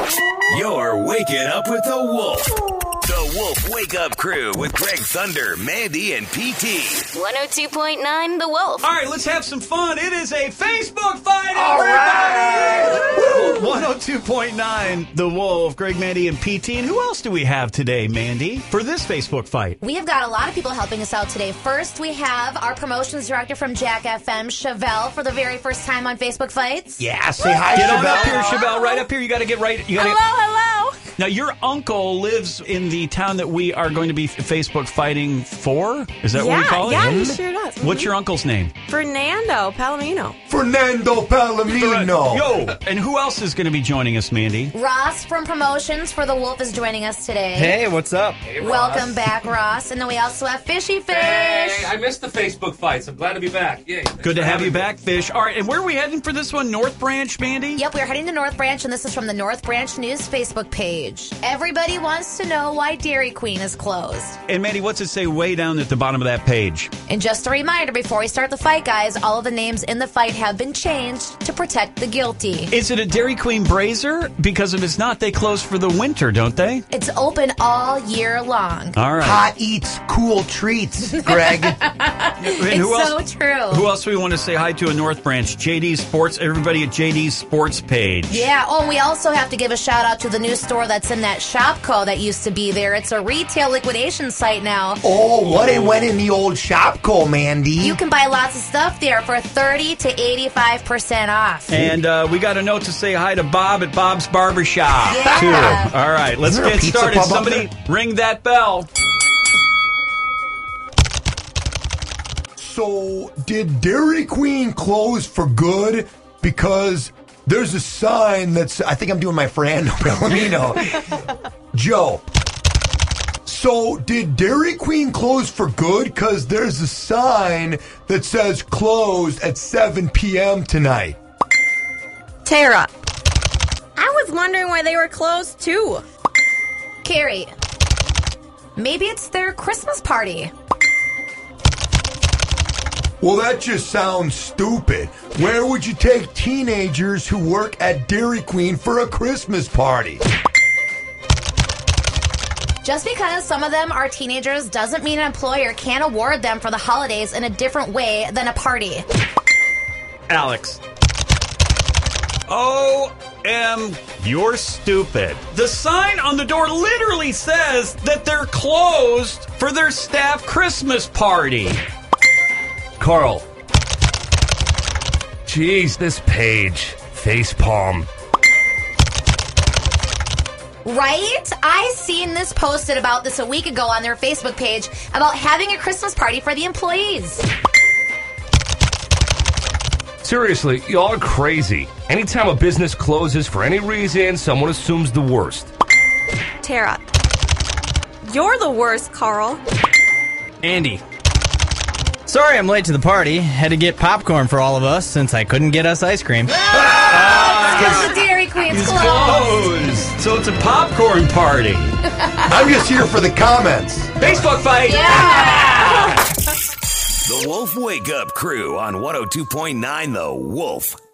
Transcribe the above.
You're waking up with the Wolf. The Wolf Wake Up Crew with Greg Thunder, Mandy, and PT. 102.9 The Wolf. All right, let's have some fun. It is a Facebook fight, All everybody! 102.9 The Wolf, Greg, Mandy, and PT. And who else do we have today, Mandy, for this Facebook fight? We have got a lot of people helping us out today. First, we have our promotions director from Jack FM, Chevelle, for the very first time on Facebook Fights. Yeah, say hi, Get Chevelle. on up here, Chevelle. Right up here. You got to get right. Hello. Now, your uncle lives in the town that we are going to be Facebook fighting for? Is that what we call it? Yeah, he sure does. What's your uncle's name? Fernando Palomino. Fernando Palomino. Yo, and who else is going to be joining us, Mandy? Ross from Promotions for The Wolf is joining us today. Hey, what's up? Welcome back, Ross. And then we also have Fishy Fish. Hey, I missed the Facebook fights. I'm glad to be back. Yay. Good to have you back, Fish. All right, and where are we heading for this one? North Branch, Mandy? Yep, we're heading to North Branch, and this is from the North Branch News Facebook page. Everybody wants to know why Dairy Queen is closed. And Mandy, what's it say way down at the bottom of that page? And just a reminder, before we start the fight, guys, all of the names in the fight have been changed to protect the guilty. Is it a Dairy Queen Brazier? Because if it's not, they close for the winter, don't they? It's open all year long. All right. Hot eats, cool treats, Greg. And It's so true. Who else do we want to say hi to in North Branch? JD Sports, everybody at JD Sports page. Yeah, oh, and we also have to give a shout out to the new store that's in that Shopco that used to be there. It's a retail liquidation site now. Oh, what it went in the old Shopco, Mandy. You can buy lots of stuff there for 30 to 85% off. And we got a note to say hi to Bob at Bob's Barbershop, Yeah. too. All right, let's Is there a get pizza started. pub up Somebody ring that bell. So, did Dairy Queen close for good? Because there's a sign that's... I think I'm doing my Fernando Palomino. Joe. So, did Dairy Queen close for good? Because there's a sign that says closed at 7 p.m. tonight. Tara. I was wondering why they were closed, too. Carrie, maybe it's their Christmas party. Well, that just sounds stupid. Where would you take teenagers who work at Dairy Queen for a Christmas party? Just because some of them are teenagers doesn't mean an employer can't award them for the holidays in a different way than a party. Alex. You're stupid. The sign on the door literally says that they're closed for their staff Christmas party. Carl. Jeez, this page. Facepalm. Right? I seen this posted about this a week ago on their Facebook page about having a Christmas party for the employees. Seriously, y'all are crazy. Anytime a business closes for any reason, someone assumes the worst. Tara. You're the worst, Carl. Andy. Sorry I'm late to the party. Had to get popcorn for all of us since I couldn't get us ice cream. Because the Dairy Queen's It's closed. closed. So it's a popcorn party. I'm just here for the comments. Facebook fight. Yeah. The Wolf Wake Up Crew on 102.9 The Wolf.